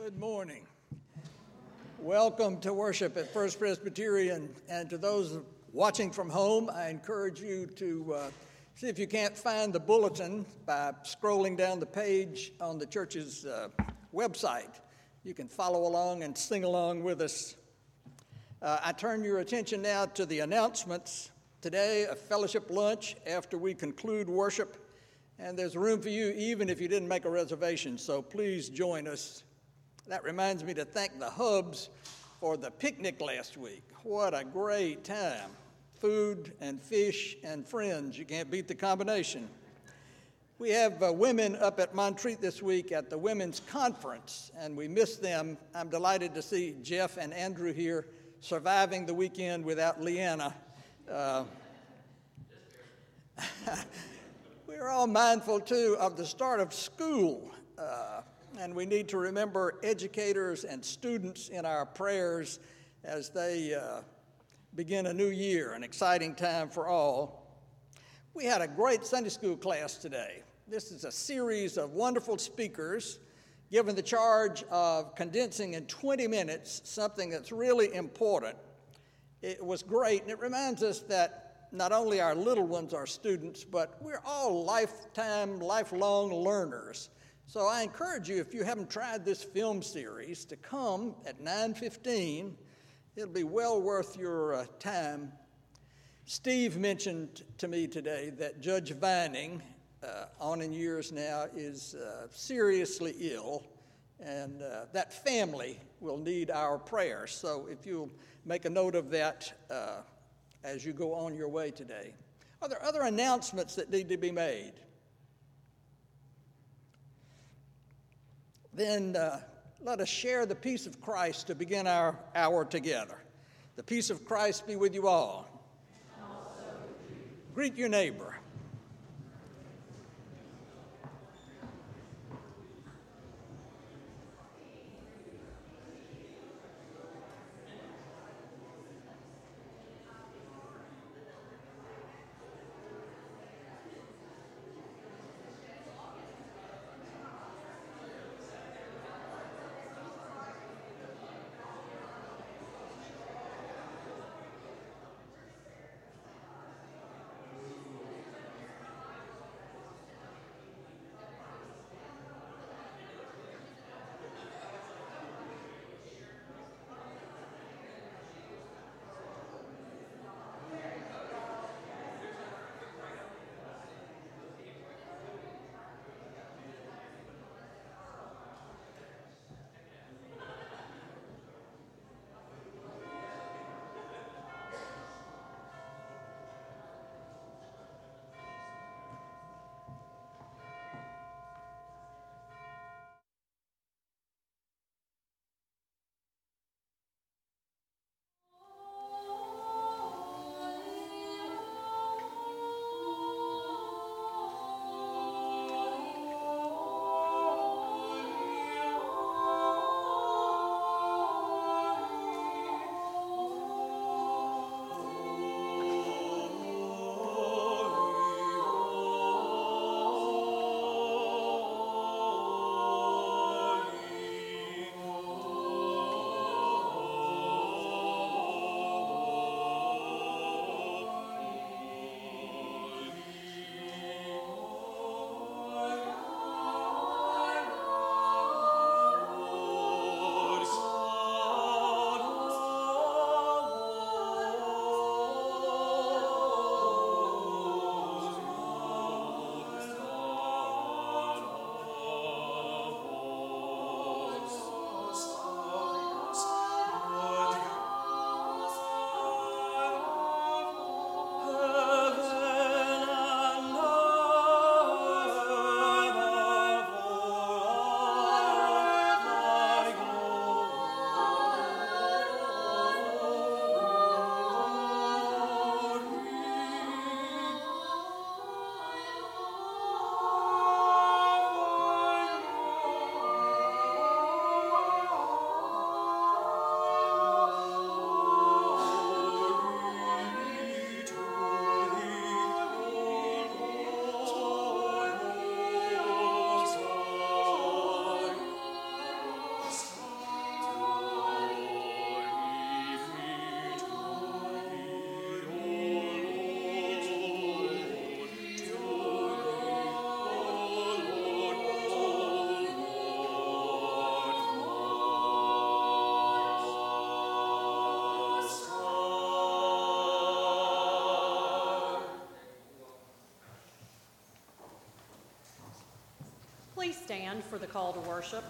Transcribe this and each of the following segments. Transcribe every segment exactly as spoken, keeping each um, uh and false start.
Good morning. Welcome to worship at First Presbyterian, and to those watching from home, I encourage you to uh, see if you can't find the bulletin by scrolling down the page on the church's uh, website. You can follow along and sing along with us. Uh, I turn your attention now to the announcements. Today, a fellowship lunch after we conclude worship, and there's room for you even if you didn't make a reservation, so please join us. That reminds me to thank the Hubs for the picnic last week. What a great time. Food and fish and friends. You can't beat the combination. We have uh, women up at Montreat this week at the Women's Conference, and we miss them. I'm delighted to see Jeff and Andrew here surviving the weekend without Leanna. Uh, we're all mindful, too, of the start of school. Uh, And we need to remember educators and students in our prayers as they uh, begin a new year, an exciting time for all. We had a great Sunday school class today. This is a series of wonderful speakers given the charge of condensing in twenty minutes something that's really important. It was great, and it reminds us that not only our little ones are students, but we're all lifetime, lifelong learners. So I encourage you, if you haven't tried this film series, to come at nine fifteen. It'll be well worth your uh, time. Steve mentioned to me today that Judge Vining, uh, on in years now, is uh, seriously ill, and uh, that family will need our prayers. So if you'll make a note of that uh, as you go on your way today. Are there other announcements that need to be made? Then uh, let us share the peace of Christ to begin our hour together. The peace of Christ be with you all. Also with you. Greet your neighbor. Please stand for the call to worship.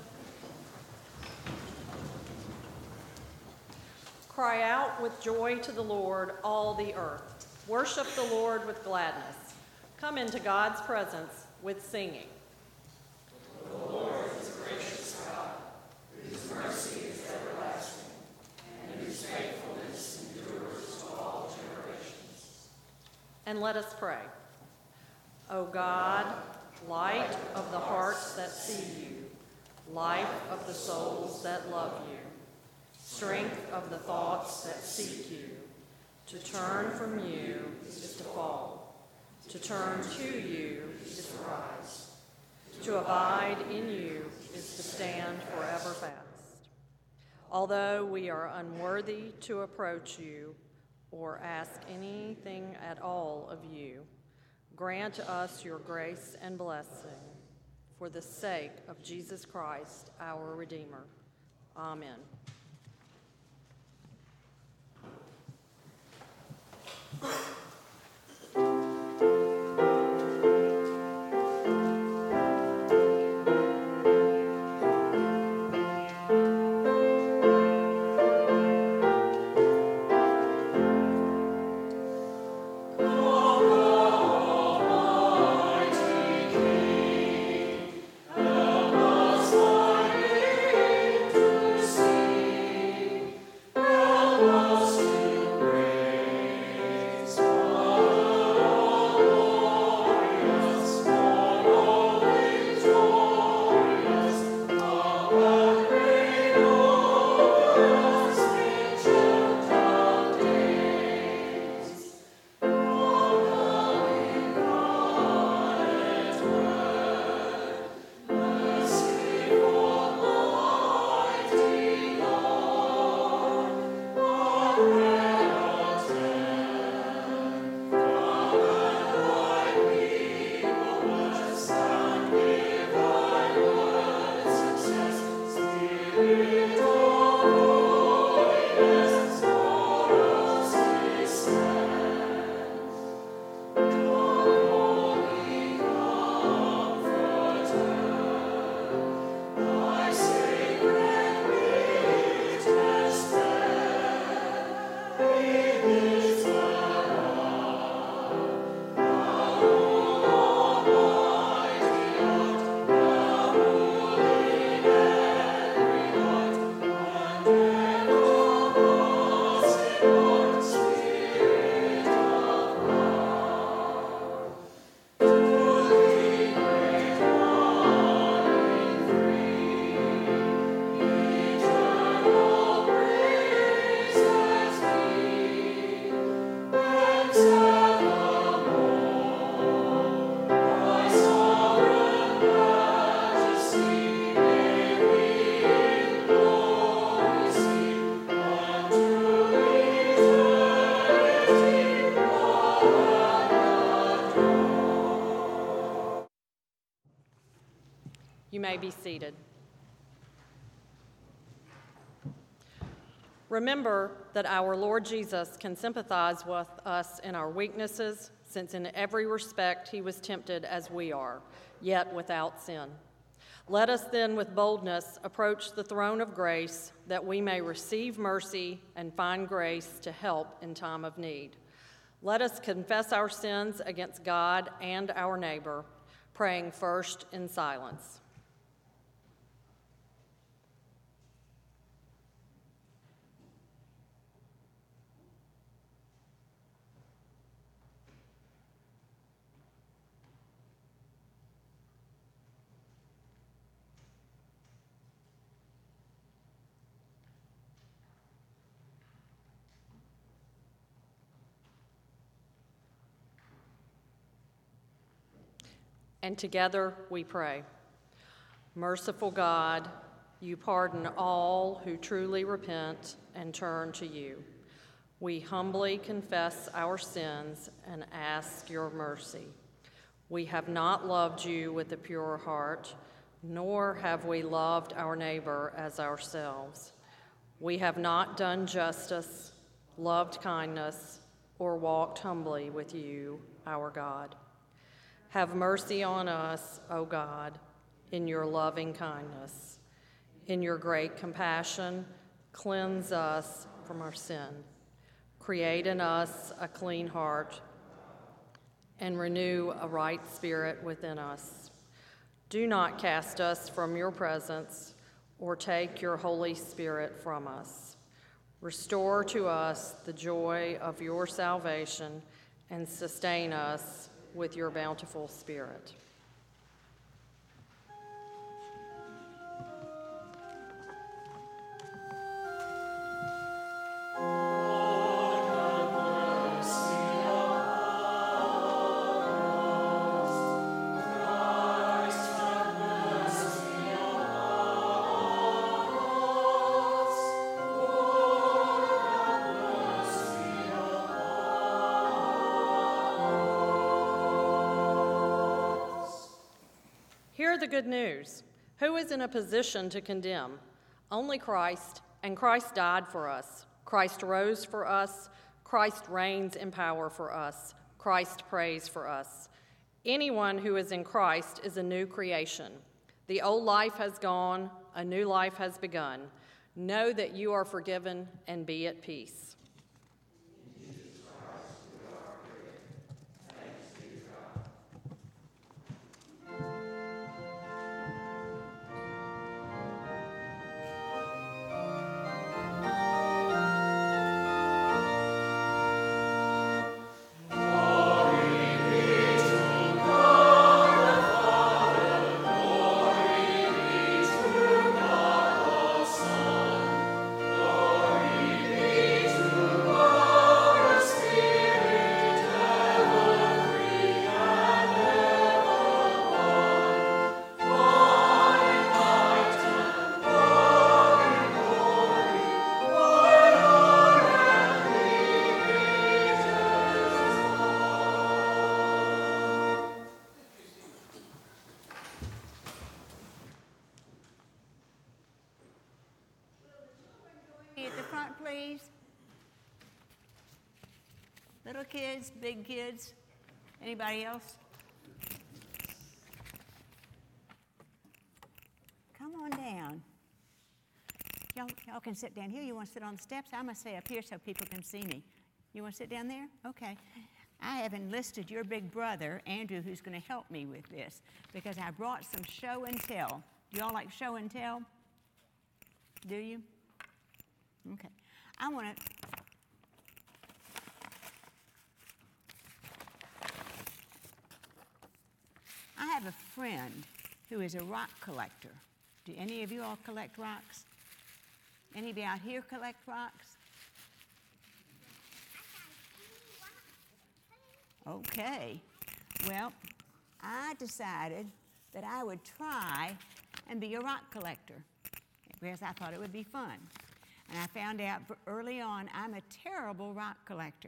Cry out with joy to the Lord, all the earth. Worship the Lord with gladness. Come into God's presence with singing. The Lord is a gracious God, whose mercy is everlasting, and whose faithfulness endures to all generations. And let us pray. O God, light of the hearts that see you, life of the souls that love you, strength of the thoughts that seek you. To turn from you is to fall. To turn to you is to rise. To abide in you is to stand forever fast. Although we are unworthy to approach you or ask anything at all of you, grant us your grace and blessing for the sake of Jesus Christ, our Redeemer. Amen. You may be seated. Remember that our Lord Jesus can sympathize with us in our weaknesses, since in every respect he was tempted as we are, yet without sin. Let us then with boldness approach the throne of grace, that we may receive mercy and find grace to help in time of need. Let us confess our sins against God and our neighbor, praying first in silence. And together we pray. Merciful God, you pardon all who truly repent and turn to you. We humbly confess our sins and ask your mercy. We have not loved you with a pure heart, nor have we loved our neighbor as ourselves. We have not done justice, loved kindness, or walked humbly with you, our God. Have mercy on us, O God. in your loving kindness. In your great compassion, cleanse us from our sin. Create in us a clean heart and renew a right spirit within us. Do not cast us from your presence or take your Holy Spirit from us. Restore to us the joy of your salvation and sustain us with your bountiful Spirit. Hear the good news. Who is in a position to condemn? Only Christ, and Christ died for us. Christ rose for us. Christ reigns in power for us. Christ prays for us. Anyone who is in Christ is a new creation. The old life has gone, a new life has begun. Know that you are forgiven and be at peace. At the front, please. Little kids, big kids. Anybody else? Come on down. Y'all, y'all can sit down here. You want to sit on the steps? I'm going to stay up here so people can see me. You want to sit down there? Okay. I have enlisted your big brother, Andrew, who's going to help me with this because I brought some show and tell. Do y'all like show and tell? Do you? Okay. I want to... I have a friend who is a rock collector. Do any of you all collect rocks? Anybody out here collect rocks? Okay. Well, I decided that I would try and be a rock collector because I thought it would be fun. And I found out early on I'm a terrible rock collector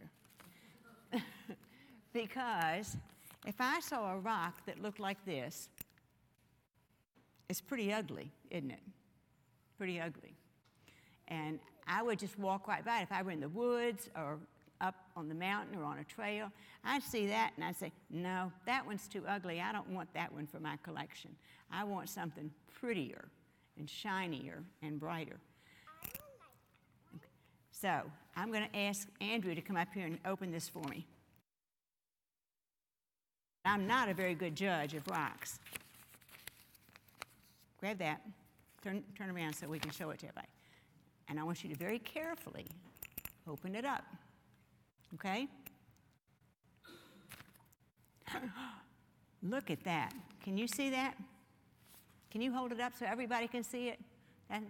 because if I saw a rock that looked like this, it's pretty ugly, isn't it? Pretty ugly. And I would just walk right by it. If I were in the woods or up on the mountain or on a trail, I'd see that and I'd say, no, that one's too ugly. I don't want that one for my collection. I want something prettier and shinier and brighter. Okay. So I'm going to ask Andrew to come up here and open this for me. I'm not a very good judge of rocks. Grab that, turn, turn around so we can show it to everybody. And I want you to very carefully open it up, okay? Look at that. Can you see that? Can you hold it up so everybody can see it? And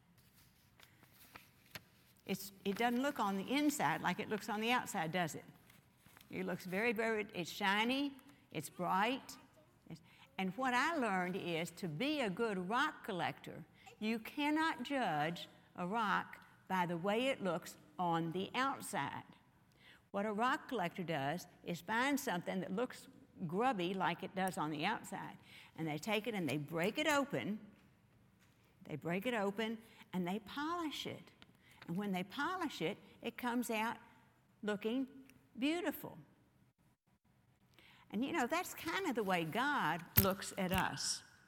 it's, it doesn't look on the inside like it looks on the outside, does it? It looks very, very, it's shiny, it's bright. It's, and what I learned is to be a good rock collector, you cannot judge a rock by the way it looks on the outside. What a rock collector does is find something that looks grubby like it does on the outside, and they take it and they break it open, they break it open, and they polish it. And when they polish it, it comes out looking beautiful. And you know, that's kind of the way God looks at us.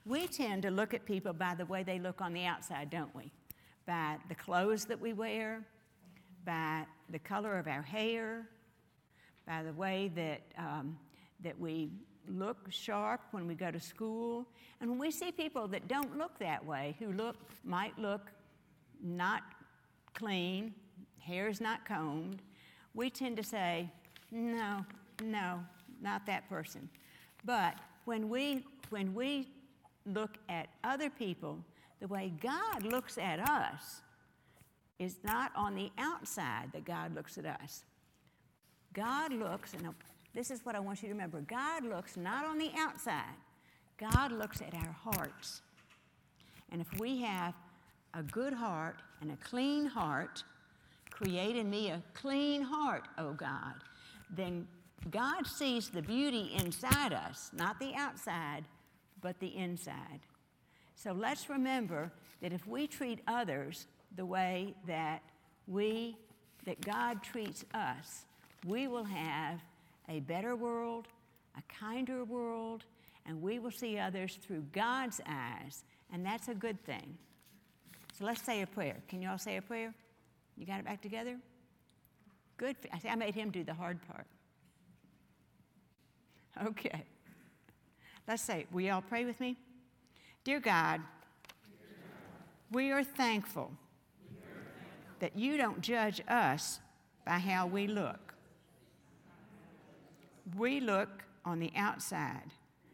We tend to look at people by the way they look on the outside, don't we? By the clothes that we wear, by the color of our hair, by the way that, um, that we look sharp when we go to school. And when we see people that don't look that way, who look might look not clean, hair's not combed, we tend to say, no, no, not that person. But when we, when we look at other people, the way God looks at us is not on the outside that God looks at us. God looks, and this is what I want you to remember, God looks not on the outside, God looks at our hearts. And if we have a good heart and a clean heart, create in me a clean heart, O God, then God sees the beauty inside us, not the outside, but the inside. So let's remember that if we treat others the way that we, that God treats us, we will have a better world, a kinder world, and we will see others through God's eyes, and that's a good thing. So let's say a prayer. Can you all say a prayer? You got it back together? Good. I see, I made him do the hard part. Okay. Let's say, will you all pray with me? Dear God, we are thankful that you don't judge us by how we look. We look on the outside,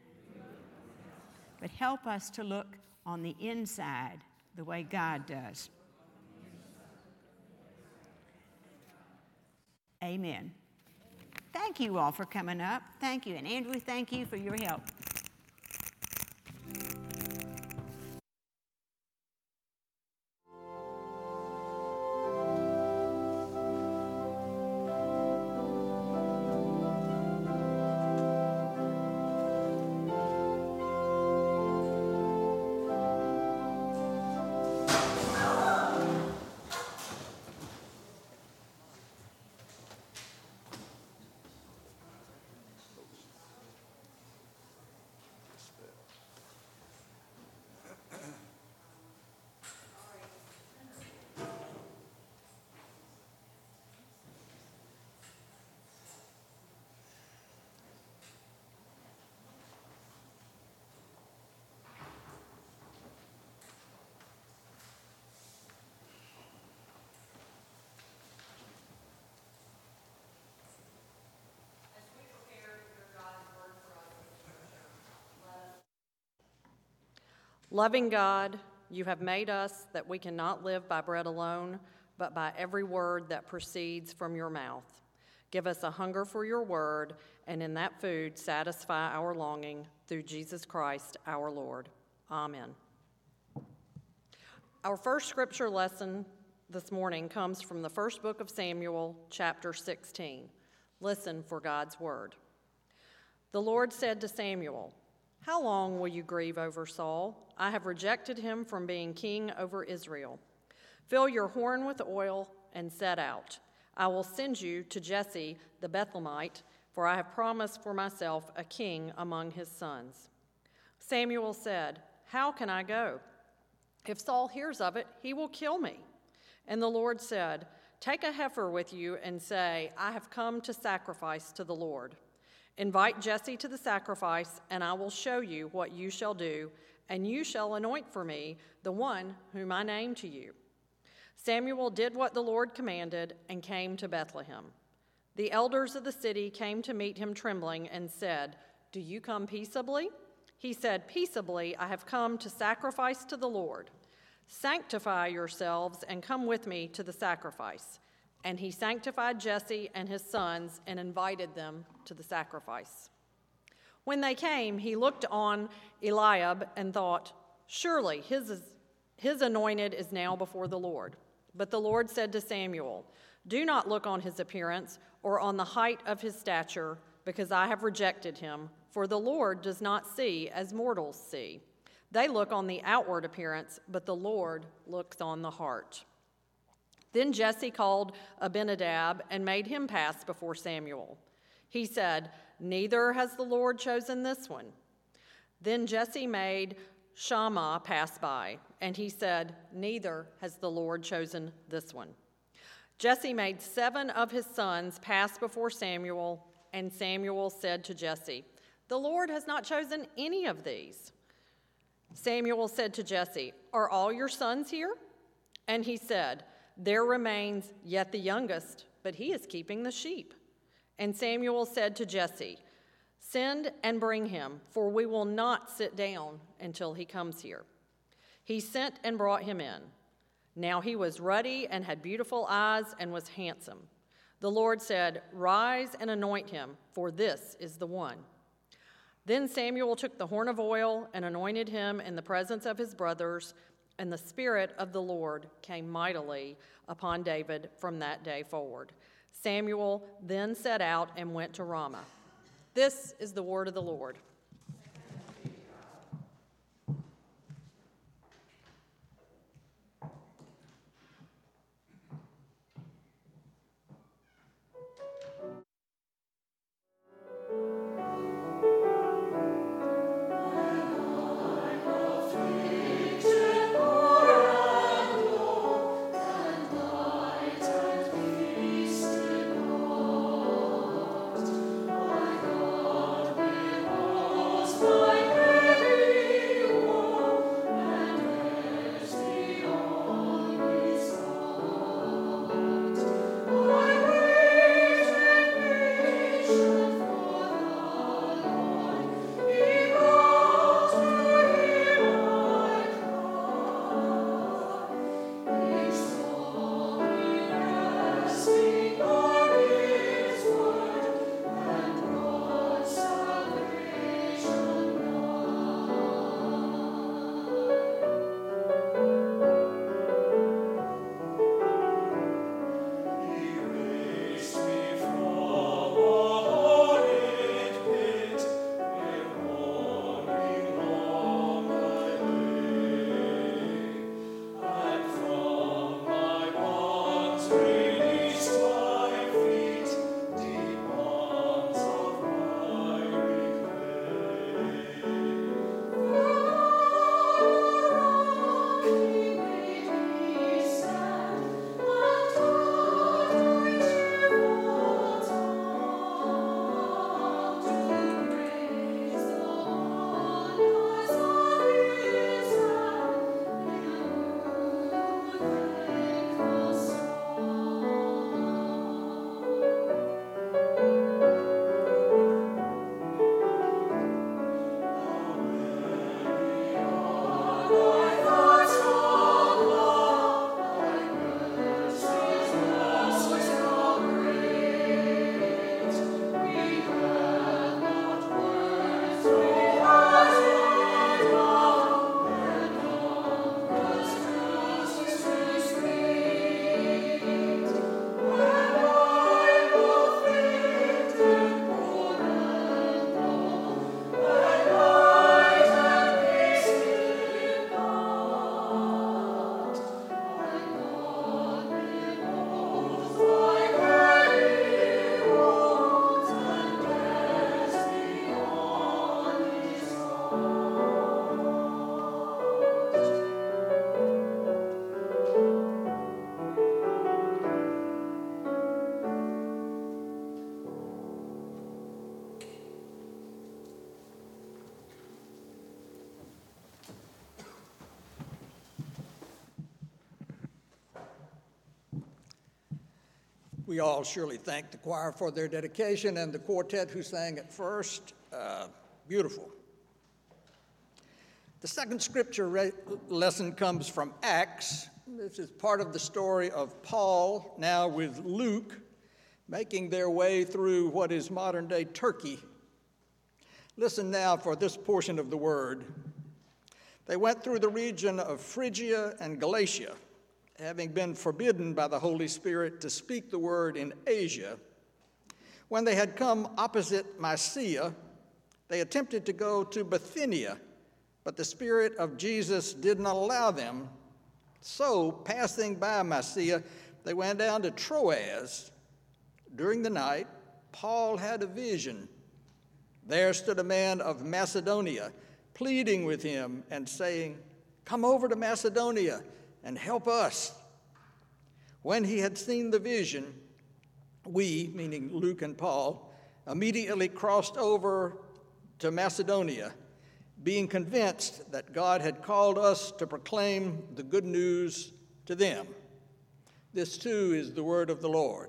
but help us to look on the inside the way God does. Amen. Thank you all for coming up. Thank you. And Andrew, thank you for your help. Loving God, you have made us that we cannot live by bread alone, but by every word that proceeds from your mouth. Give us a hunger for your word, and in that food satisfy our longing through Jesus Christ our Lord. Amen. Our first scripture lesson this morning comes from the first book of Samuel, chapter sixteen. Listen for God's word. The Lord said to Samuel, "How long will you grieve over Saul? I have rejected him from being king over Israel. Fill your horn with oil and set out. I will send you to Jesse the Bethlehemite, for I have promised for myself a king among his sons." Samuel said, "How can I go? If Saul hears of it, he will kill me." And the Lord said, "Take a heifer with you and say, 'I have come to sacrifice to the Lord.' Invite Jesse to the sacrifice, and I will show you what you shall do, and you shall anoint for me the one whom I name to you." Samuel did what the Lord commanded and came to Bethlehem. The elders of the city came to meet him trembling and said, "Do you come peaceably?" He said, "Peaceably, I have come to sacrifice to the Lord. Sanctify yourselves and come with me to the sacrifice." And he sanctified Jesse and his sons and invited them to the sacrifice. When they came, he looked on Eliab and thought, "Surely his, is, his anointed is now before the Lord." But the Lord said to Samuel, "Do not look on his appearance or on the height of his stature, because I have rejected him, for the Lord does not see as mortals see. They look on the outward appearance, but the Lord looks on the heart." Then Jesse called Abinadab and made him pass before Samuel. He said, "Neither has the Lord chosen this one." Then Jesse made Shammah passed by, and he said, "Neither has the Lord chosen this one." Jesse made seven of his sons pass before Samuel, and Samuel said to Jesse, "The Lord has not chosen any of these." Samuel said to Jesse, "Are all your sons here?" And he said, "There remains yet the youngest, but he is keeping the sheep." And Samuel said to Jesse, "Send and bring him, for we will not sit down until he comes here." He sent and brought him in. Now he was ruddy and had beautiful eyes and was handsome. The Lord said, "Rise and anoint him, for this is the one." Then Samuel took the horn of oil and anointed him in the presence of his brothers, and the Spirit of the Lord came mightily upon David from that day forward. Samuel then set out and went to Ramah. This is the word of the Lord. We all surely thank the choir for their dedication and the quartet who sang at first. Uh, beautiful. The second scripture re- lesson comes from Acts. This is part of the story of Paul, now with Luke, making their way through what is modern-day Turkey. Listen now for this portion of the word. They went through the region of Phrygia and Galatia, having been forbidden by the Holy Spirit to speak the word in Asia. When they had come opposite Mysia, they attempted to go to Bithynia, but the Spirit of Jesus did not allow them. So, passing by Mysia, they went down to Troas. During the night, Paul had a vision. There stood a man of Macedonia pleading with him and saying, "Come over to Macedonia and help us." When he had seen the vision, we, meaning Luke and Paul, immediately crossed over to Macedonia, being convinced that God had called us to proclaim the good news to them. This too is the word of the Lord.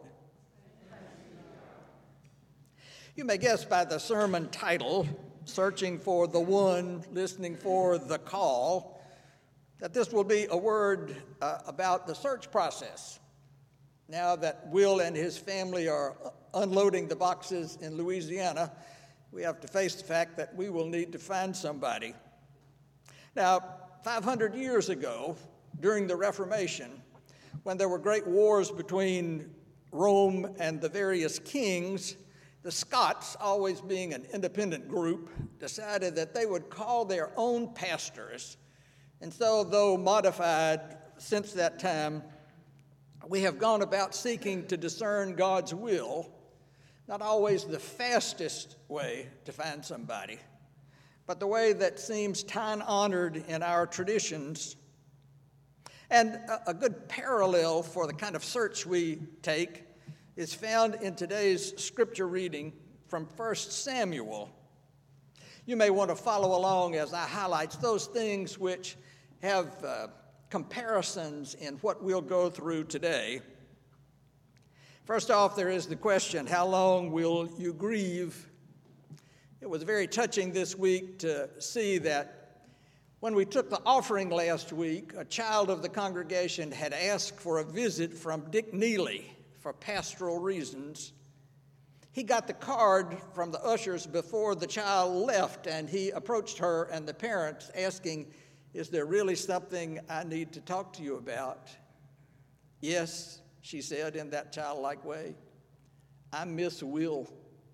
You may guess by the sermon title, Searching for the One, Listening for the Call, that this will be a word uh, about the search process. Now that Will and his family are unloading the boxes in Louisiana, we have to face the fact that we will need to find somebody. Now, five hundred years ago, during the Reformation, when there were great wars between Rome and the various kings, the Scots, always being an independent group, decided that they would call their own pastors. And so, though modified since that time, we have gone about seeking to discern God's will, not always the fastest way to find somebody, but the way that seems time-honored in our traditions. And a good parallel for the kind of search we take is found in today's scripture reading from First Samuel. You may want to follow along as I highlight those things which have uh, comparisons in what we'll go through today. First off, there is the question, how long will you grieve? It was very touching this week to see that when we took the offering last week, a child of the congregation had asked for a visit from Dick Neely for pastoral reasons. He got the card from the ushers before the child left, and he approached her and the parents asking, "Is there really something I need to talk to you about?" "Yes," she said in that childlike way. "I miss Will."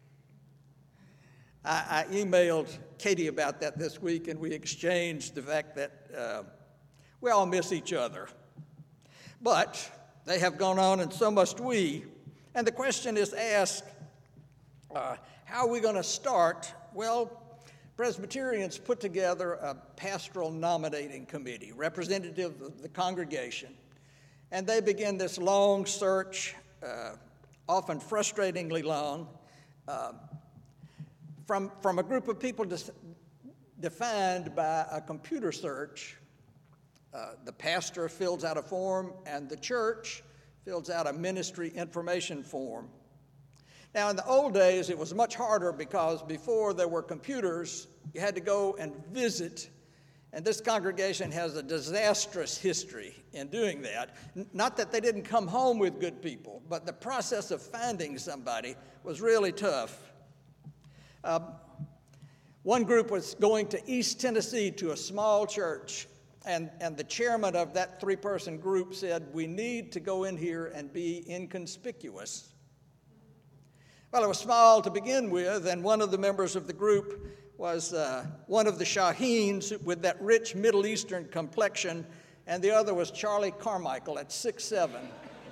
I, I emailed Katie about that this week, and we exchanged the fact that uh, we all miss each other. But they have gone on, and so must we. And the question is asked, uh, how are we going to start? Well, Presbyterians put together a pastoral nominating committee, representative of the congregation, and they begin this long search, uh, often frustratingly long, uh, from, from a group of people dis- defined by a computer search. Uh, the pastor fills out a form, and the church fills out a ministry information form. Now, in the old days, it was much harder because before there were computers, you had to go and visit, and this congregation has a disastrous history in doing that. N- not that they didn't come home with good people, but the process of finding somebody was really tough. Uh, one group was going to East Tennessee to a small church, And, and the chairman of that three-person group said, "We need to go in here and be inconspicuous." Well, it was small to begin with, and one of the members of the group was uh, one of the Shaheens with that rich Middle Eastern complexion, and the other was Charlie Carmichael at six seven.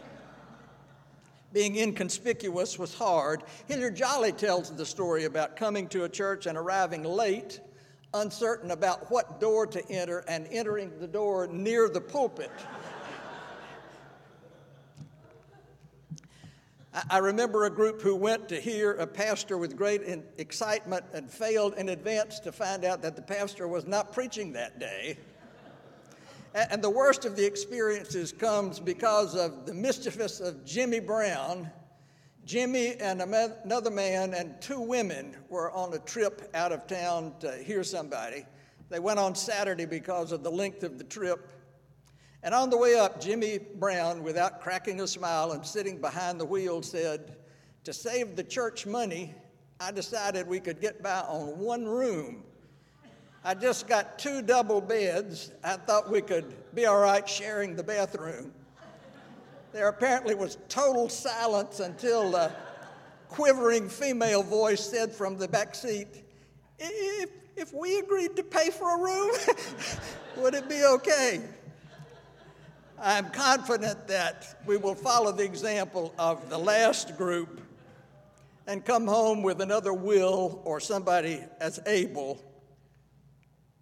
Being inconspicuous was hard. Hilliard Jolly tells the story about coming to a church and arriving late, uncertain about what door to enter, and entering the door near the pulpit. I remember a group who went to hear a pastor with great excitement and failed in advance to find out that the pastor was not preaching that day. And the worst of the experiences comes because of the mischievous of Jimmy Brown. Jimmy and another man and two women were on a trip out of town to hear somebody. They went on Saturday because of the length of the trip. And on the way up, Jimmy Brown, without cracking a smile and sitting behind the wheel, said, "To save the church money, I decided we could get by on one room. I just got two double beds. I thought we could be all right sharing the bathroom." There apparently was total silence until a quivering female voice said from the back seat, if, if we agreed to pay for a room, would it be okay? I'm confident that we will follow the example of the last group and come home with another Will or somebody as able.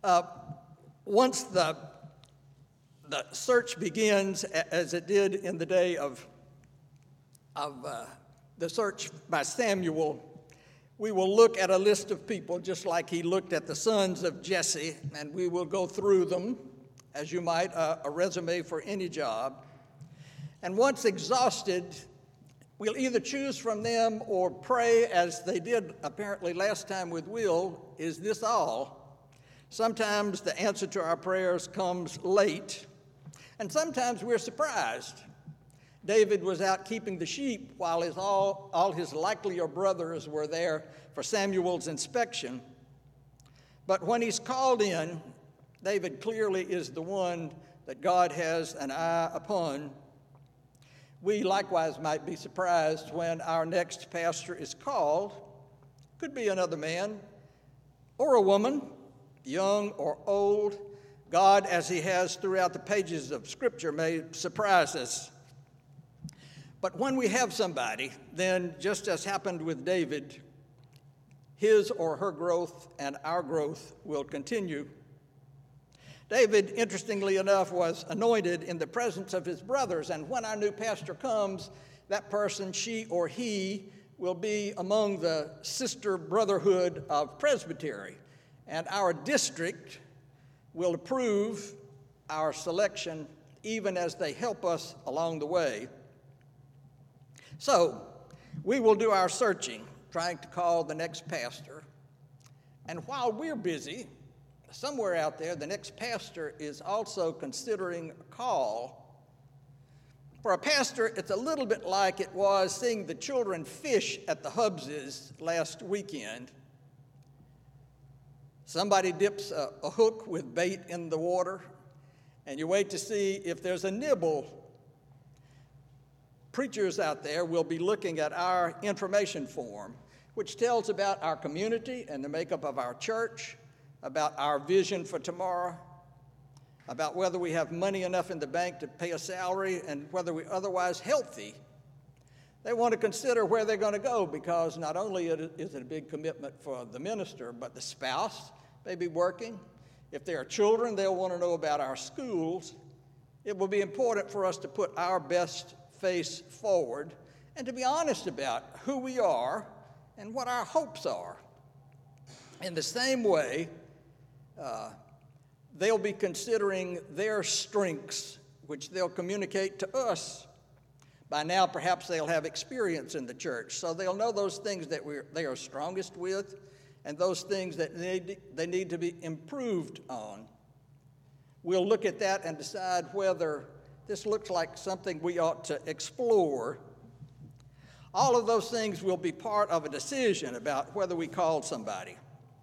Uh, once the, the search begins, as it did in the day of, of uh, the search by Samuel, we will look at a list of people just like he looked at the sons of Jesse, and we will go through them, as you might, uh, a resume for any job. And once exhausted, we'll either choose from them or pray, as they did apparently last time with Will, is this all? Sometimes the answer to our prayers comes late, and sometimes we're surprised. David was out keeping the sheep while his all, all his likelier brothers were there for Samuel's inspection. But when he's called in, David clearly is the one that God has an eye upon. We likewise might be surprised when our next pastor is called. Could be another man or a woman, young or old. God, as he has throughout the pages of Scripture, may surprise us. But when we have somebody, then just as happened with David, his or her growth and our growth will continue. David, interestingly enough, was anointed in the presence of his brothers, and when our new pastor comes, that person, she or he, will be among the sister brotherhood of presbytery, and our district will approve our selection even as they help us along the way. So, we will do our searching, trying to call the next pastor. And while we're busy, somewhere out there, the next pastor is also considering a call. For a pastor, it's a little bit like it was seeing the children fish at the Hubses last weekend. Somebody dips a, a hook with bait in the water, and you wait to see if there's a nibble. Preachers out there will be looking at our information form, which tells about our community and the makeup of our church, about our vision for tomorrow, about whether we have money enough in the bank to pay a salary, and whether we're otherwise healthy. They want to consider where they're going to go, because not only is it a big commitment for the minister, but the spouse may be working. If there are children, they'll want to know about our schools. It will be important for us to put our best face forward and to be honest about who we are and what our hopes are. In the same way, uh, they'll be considering their strengths, which they'll communicate to us. By now, perhaps they'll have experience in the church, so they'll know those things that we're, they are strongest with and those things that they, they need to be improved on. We'll look at that and decide whether this looks like something we ought to explore. All of those things will be part of a decision about whether we call somebody.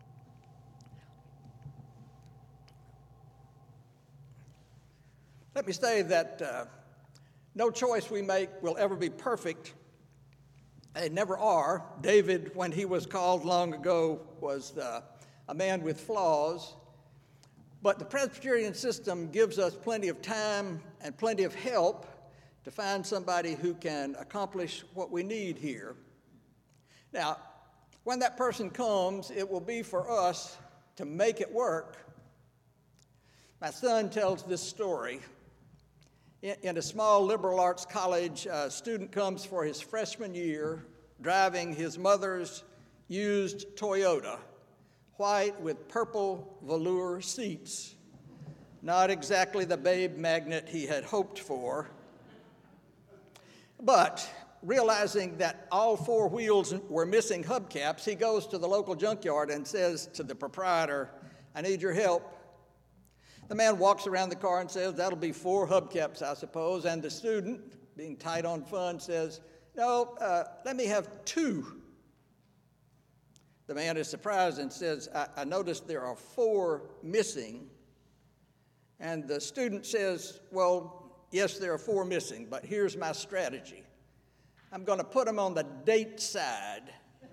Let me say that uh, no choice we make will ever be perfect. They never are. David, when he was called long ago, was uh, a man with flaws. But the Presbyterian system gives us plenty of time and plenty of help to find somebody who can accomplish what we need here. Now, when that person comes, it will be for us to make it work. My son tells this story. In, in a small liberal arts college, a student comes for his freshman year driving his mother's used Toyota, white with purple velour seats. Not exactly the babe magnet he had hoped for. But realizing that all four wheels were missing hubcaps, he goes to the local junkyard and says to the proprietor, "I need your help." The man walks around the car and says, "That'll be four hubcaps, I suppose." And the student, being tight on funds, says, "No, uh, let me have two." The man is surprised and says, I, I noticed there are four missing. And the student says, "Well, yes, there are four missing, but here's my strategy. I'm going to put them on the date side."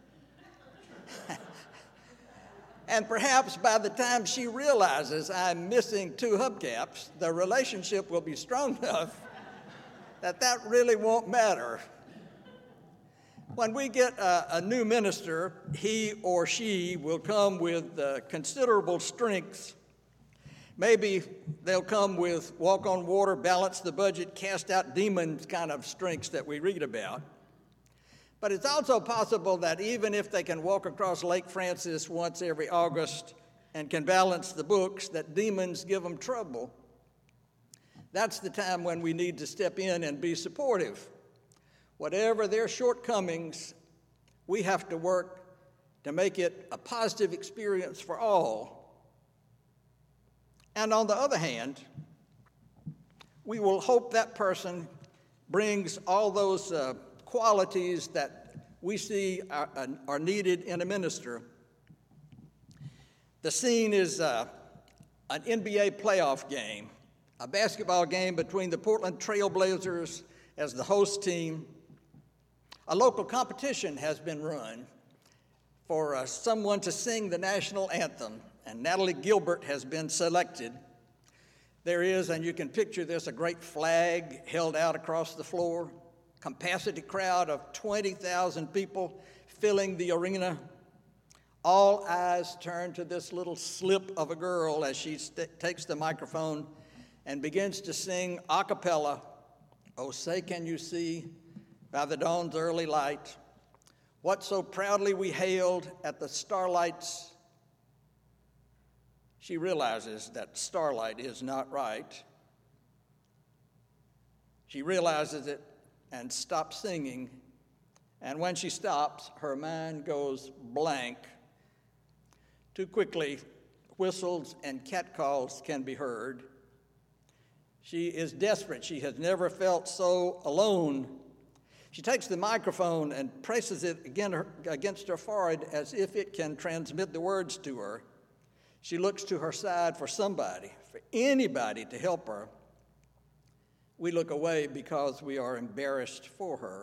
And perhaps by the time she realizes I'm missing two hubcaps, the relationship will be strong enough that that really won't matter. When we get a, a new minister, he or she will come with uh, considerable strengths Maybe they'll come with walk on water, balance the budget, cast out demons kind of strengths that we read about. But it's also possible that even if they can walk across Lake Francis once every August and can balance the books, that demons give them trouble. That's the time when we need to step in and be supportive. Whatever their shortcomings, we have to work to make it a positive experience for all. And on the other hand, we will hope that person brings all those uh, qualities that we see are, are needed in a minister. The scene is uh, an N B A playoff game, a basketball game between the Portland Trail Blazers as the host team. A local competition has been run for uh, someone to sing the national anthem, and Natalie Gilbert has been selected. There is, and you can picture this, a great flag held out across the floor, capacity crowd of twenty thousand people filling the arena. All eyes turn to this little slip of a girl as she st- takes the microphone and begins to sing a cappella, "Oh, say can you see by the dawn's early light what so proudly we hailed at the starlight's." She realizes that starlight is not right. She realizes it and stops singing. And when she stops, her mind goes blank. Too quickly, whistles and catcalls can be heard. She is desperate. She has never felt so alone. She takes the microphone and presses it against her forehead as if it can transmit the words to her. She looks to her side for somebody, for anybody to help her. We look away because we are embarrassed for her.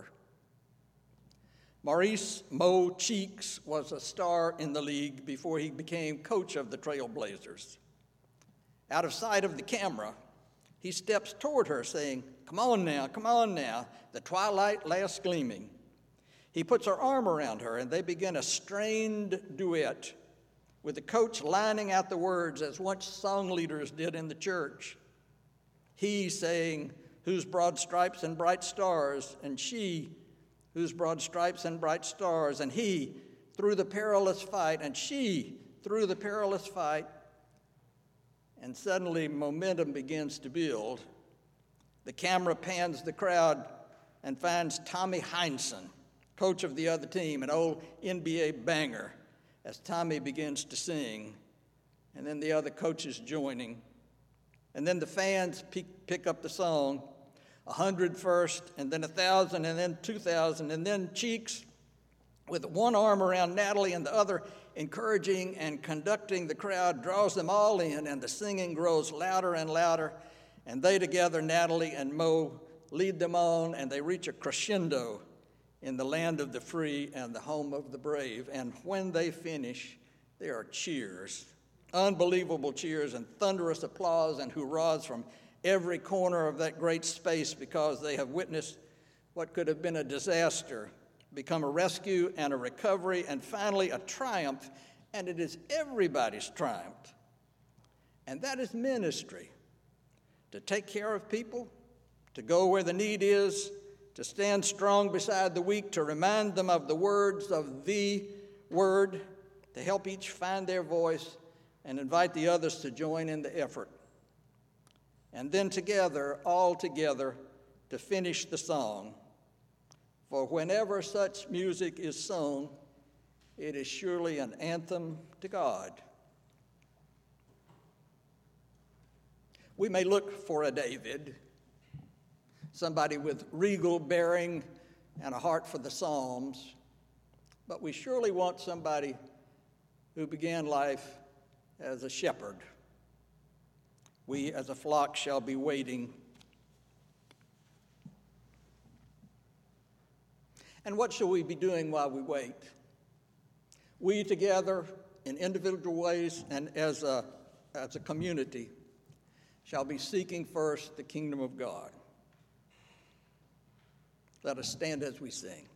Maurice Mo Cheeks was a star in the league before he became coach of the Trail Blazers. Out of sight of the camera, he steps toward her saying, "Come on now, come on now, the twilight lasts gleaming." He puts her arm around her and they begin a strained duet, with the coach lining out the words as once song leaders did in the church. He saying, "Whose broad stripes and bright stars," and she, "Whose broad stripes and bright stars," and he, "Through the perilous fight," and she, "Through the perilous fight." And suddenly momentum begins to build. The camera pans the crowd and finds Tommy Heinsohn, coach of the other team, an old N B A banger, as Tommy begins to sing, and then the other coaches joining. And then the fans pick, pick up the song, a hundred first, and then a thousand, and then two thousand, and then Cheeks, with one arm around Natalie and the other encouraging and conducting the crowd, draws them all in, and the singing grows louder and louder, and they together, Natalie and Mo, lead them on, and they reach a crescendo in the land of the free and the home of the brave. And when they finish, there are cheers, unbelievable cheers and thunderous applause and hurrahs from every corner of that great space, because they have witnessed what could have been a disaster become a rescue and a recovery and finally a triumph, and it is everybody's triumph. And that is ministry, to take care of people, to go where the need is, to stand strong beside the weak, to remind them of the words of the word, to help each find their voice and invite the others to join in the effort. And then together, all together, to finish the song. For whenever such music is sung, it is surely an anthem to God. We may look for a David, somebody with regal bearing and a heart for the Psalms, but we surely want somebody who began life as a shepherd. We as a flock shall be waiting. And what shall we be doing while we wait? We together, in individual ways and as a, as a community, shall be seeking first the kingdom of God. Let us stand as we sing.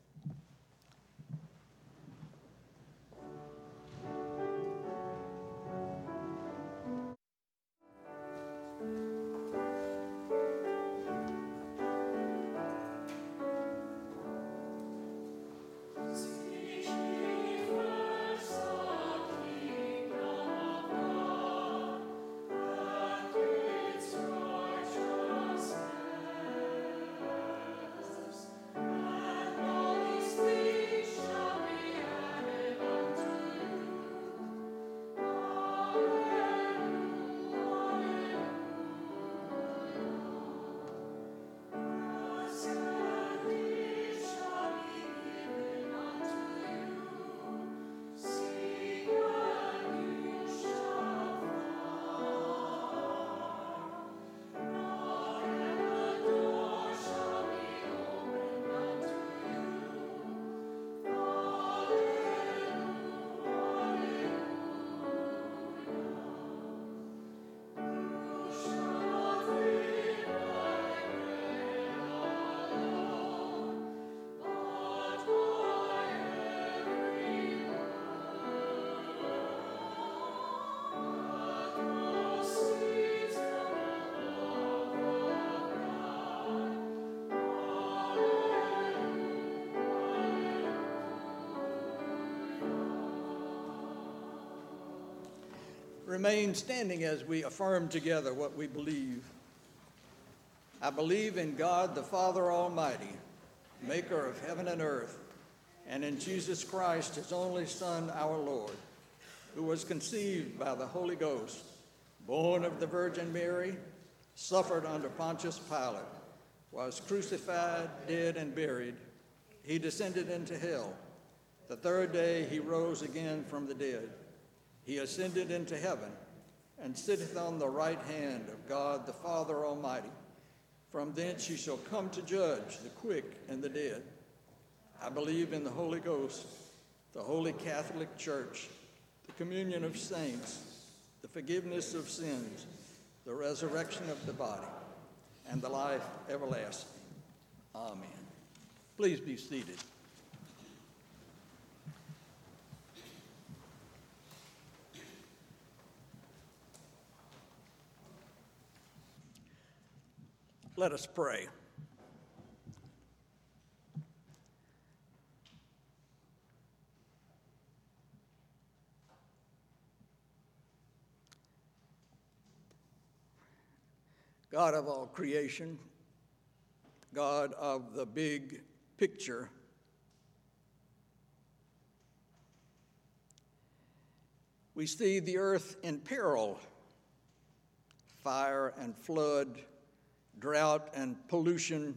remain standing as we affirm together what we believe. I believe in God, the Father Almighty, maker of heaven and earth, and in Jesus Christ, his only Son, our Lord, who was conceived by the Holy Ghost, born of the Virgin Mary, suffered under Pontius Pilate, was crucified, dead, and buried. He descended into hell. The third day he rose again from the dead. He ascended into heaven and sitteth on the right hand of God the Father Almighty. From thence he shall come to judge the quick and the dead. I believe in the Holy Ghost, the Holy Catholic Church, the communion of saints, the forgiveness of sins, the resurrection of the body, and the life everlasting. Amen. Please be seated. Let us pray. God of all creation, God of the big picture, we see the earth in peril, fire and flood, drought and pollution.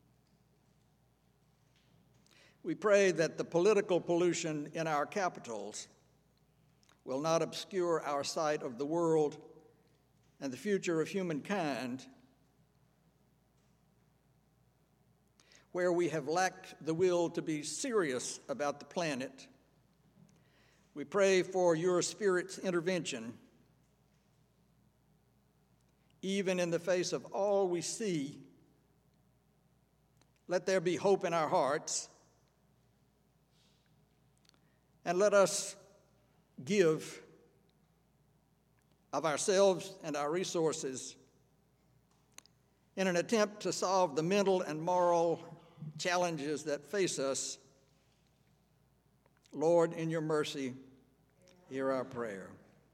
We pray that the political pollution in our capitals will not obscure our sight of the world and the future of humankind, where we have lacked the will to be serious about the planet. We pray for your Spirit's intervention, even in the face of all we see. Let there be hope in our hearts, and let us give of ourselves and our resources in an attempt to solve the mental and moral challenges that face us. Lord, in your mercy, hear our prayer.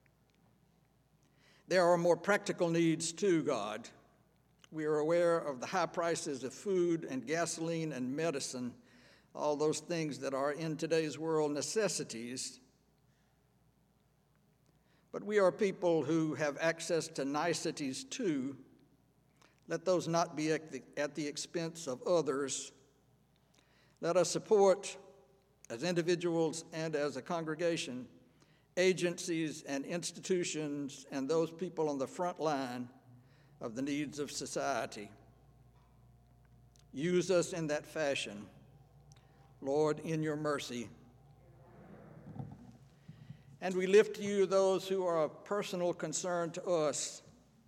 There are more practical needs too, God. We are aware of the high prices of food and gasoline and medicine, all those things that are in today's world necessities. But we are people who have access to niceties too. Let those not be at the, at the expense of others. Let us support, as individuals and as a congregation, agencies and institutions and those people on the front line of the needs of society. Use us in that fashion. Lord, in your mercy. And we lift to you those who are of personal concern to us.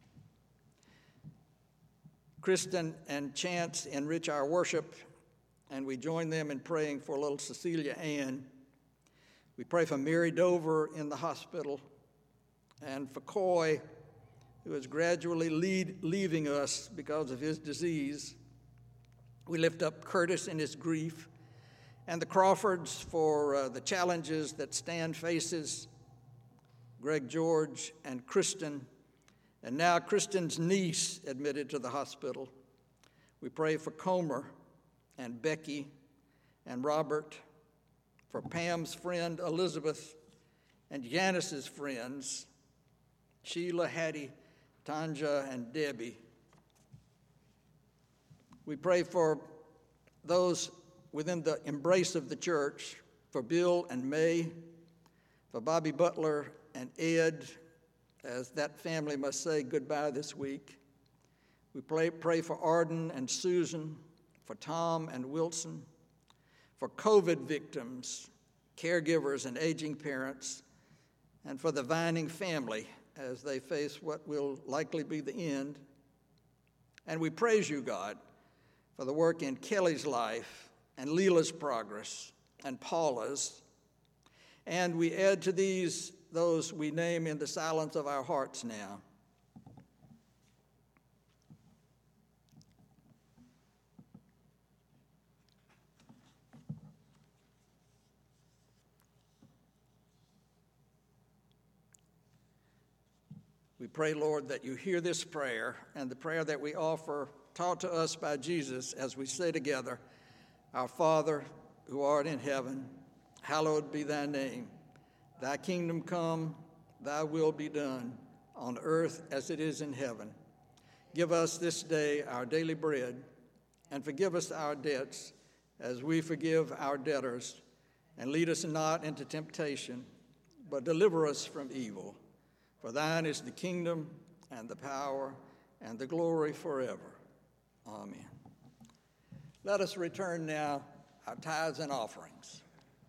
Kristen and Chance enrich our worship, and we join them in praying for little Cecilia Ann. We pray for Mary Dover in the hospital, and for Coy, who is gradually lead, leaving us because of his disease. We lift up Curtis in his grief, and the Crawfords for uh, the challenges that Stan faces, Greg George and Kristen, and now Kristen's niece admitted to the hospital. We pray for Comer and Becky and Robert, for Pam's friend Elizabeth and Janice's friends, Sheila, Hattie, Tanja, and Debbie. We pray for those within the embrace of the church, for Bill and May, for Bobby Butler and Ed, as that family must say goodbye this week. We pray, pray for Arden and Susan, for Tom and Wilson, for COVID victims, caregivers, and aging parents, and for the Vining family as they face what will likely be the end. And we praise you, God, for the work in Kelly's life and Leela's progress and Paula's. And we add to these those we name in the silence of our hearts now. We pray, Lord, that you hear this prayer and the prayer that we offer, taught to us by Jesus as we say together, Our Father, who art in heaven, hallowed be thy name. Thy kingdom come, thy will be done, on earth as it is in heaven. Give us this day our daily bread, and forgive us our debts as we forgive our debtors. And lead us not into temptation, but deliver us from evil. For thine is the kingdom and the power and the glory forever. Amen. Let us return now our tithes and offerings.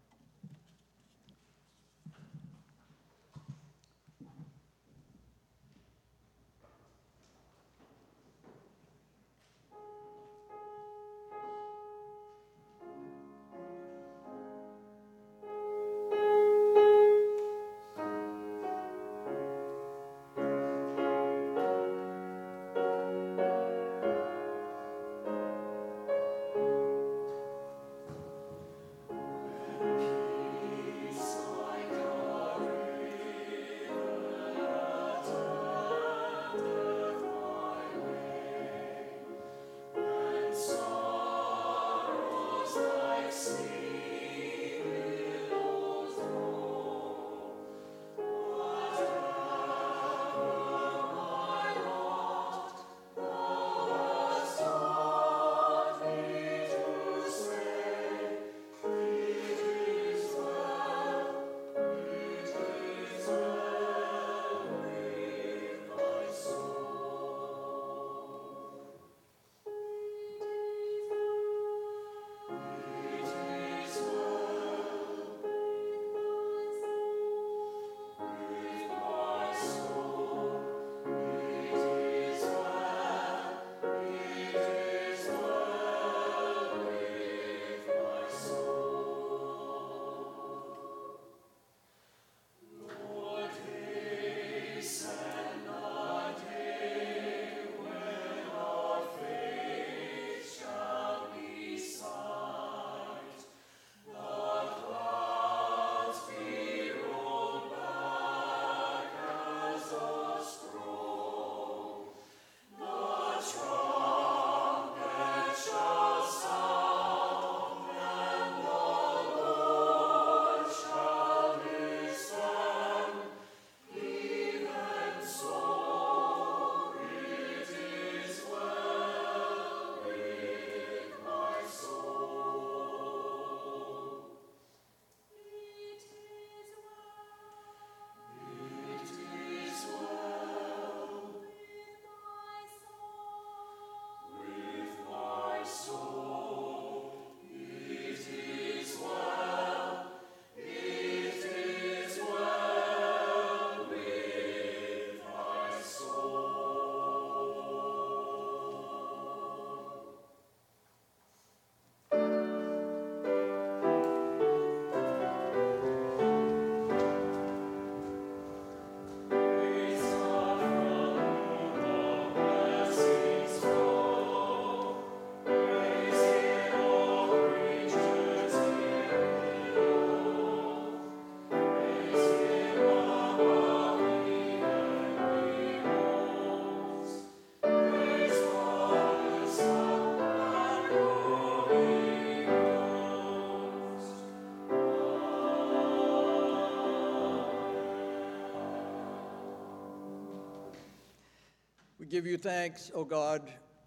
Give you thanks, O God,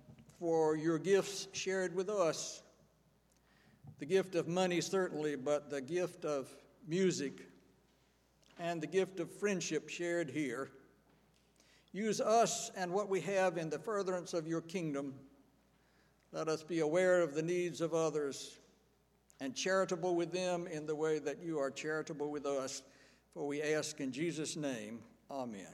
for your gifts shared with us. The gift of money, certainly, but the gift of music and the gift of friendship shared here. Use us and what we have in the furtherance of your kingdom. Let us be aware of the needs of others and charitable with them in the way that you are charitable with us. For we ask in Jesus' name, amen.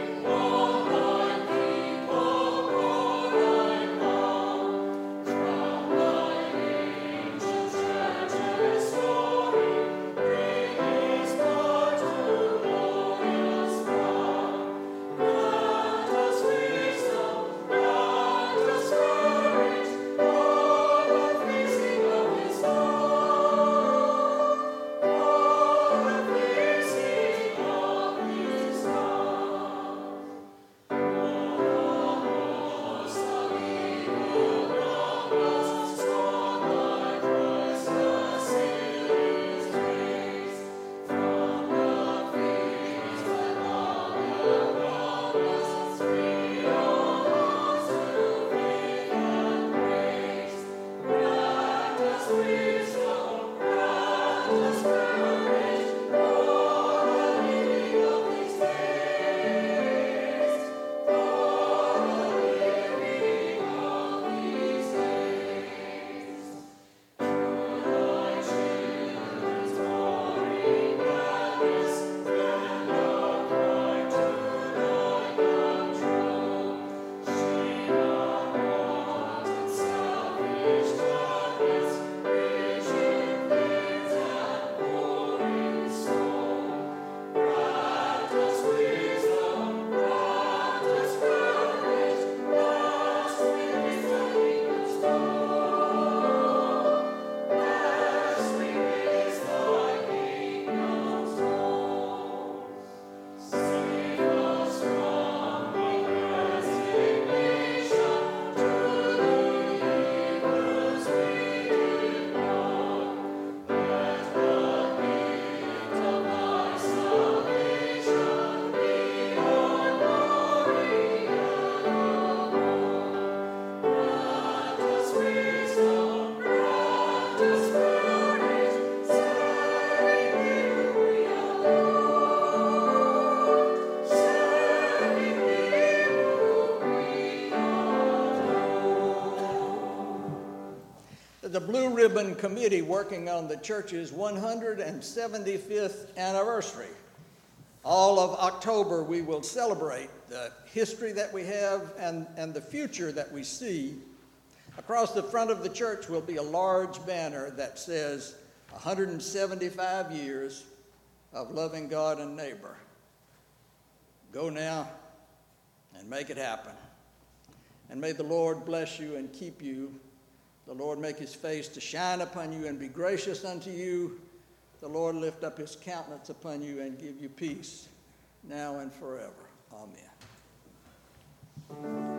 Try Blue Ribbon Committee working on the church's one hundred seventy-fifth anniversary. All of October, we will celebrate the history that we have and, and the future that we see. Across the front of the church will be a large banner that says one hundred seventy-five years of loving God and neighbor. Go now and make it happen. And may the Lord bless you and keep you. The Lord make his face to shine upon you and be gracious unto you. The Lord lift up his countenance upon you and give you peace now and forever. Amen.